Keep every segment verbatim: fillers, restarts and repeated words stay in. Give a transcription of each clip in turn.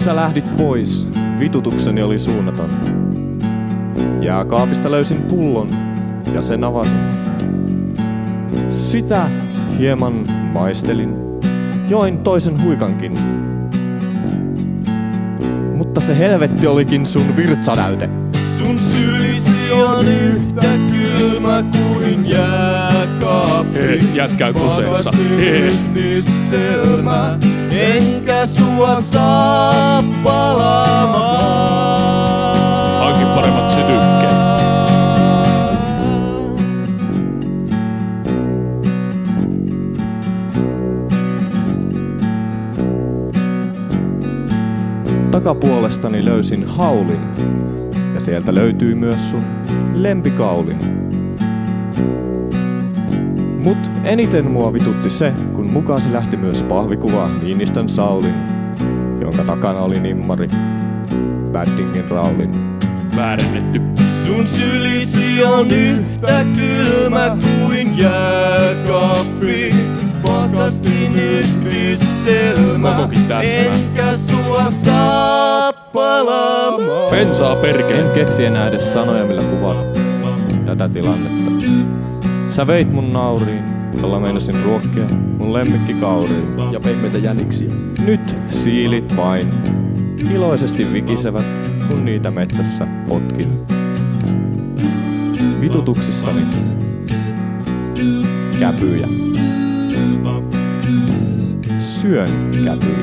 sä lähdit pois, vitutukseni oli suunnaton. Jääkaapista löysin pullon ja sen avasin. Sitä hieman maistelin, join toisen huikankin. Mutta se helvetti olikin sun virtsanäyte. Sun sylisi on yhtä kylmä kuin jääkaappi. Hei, jätkää kuseessa. Yhdistelmä, enkä sua saa palaamaan. Hankin paremmat sytykkeet. Takapuolestani löysin haulin. Ja sieltä löytyy myös sun lempikaulin. Mut eniten mua vitutti se, kun mukaasi lähti myös pahvikuva Niinistön Saulin, jonka takana oli nimmari Baddingin Raulin. Väärennetty. Sun sylisi on yhtä kylmä kuin jääkaappi. Pakastin yhdistelmä, Kokokin tässä. enkä sua saa palaamaan. Bensaa perkele. En keksi enää edes sanoja, millä kuvata tätä tilannetta. Sä veit mun nauriin, jolla meinasin ruokkia mun lemmikkikauriin. Ja pehmeitä jäniksiä. Nyt siilit vain iloisesti vikisevät, kun niitä metsässä potkin. Vitutuksissani käpyjä. Syön käpyjä.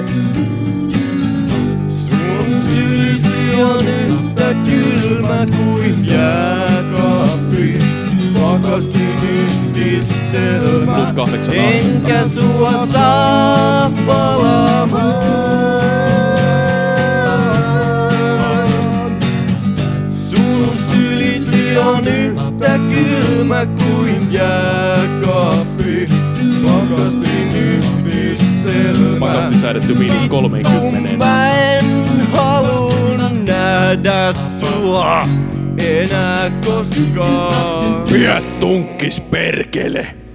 Sun sylisi on yhtä kylmä kuin jääkaappi. Pakastin yhdistelmä, Plus kahdeksan enkä sua saa palaamaan. Sun sylisi on yhtä kylmä kuin jääkaappi. Pakastin yhdistelmä, Pakasti säädetty miinus kolmekymmentä. kun mä en halun nähdä sua enää koskaan. Pidä tunkkis perkele.